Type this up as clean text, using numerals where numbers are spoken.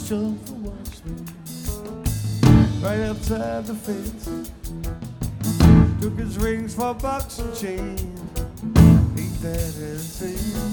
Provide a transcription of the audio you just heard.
jumped for watch me right outside the fence. Took his rings for a box and chain. Ain't that insane?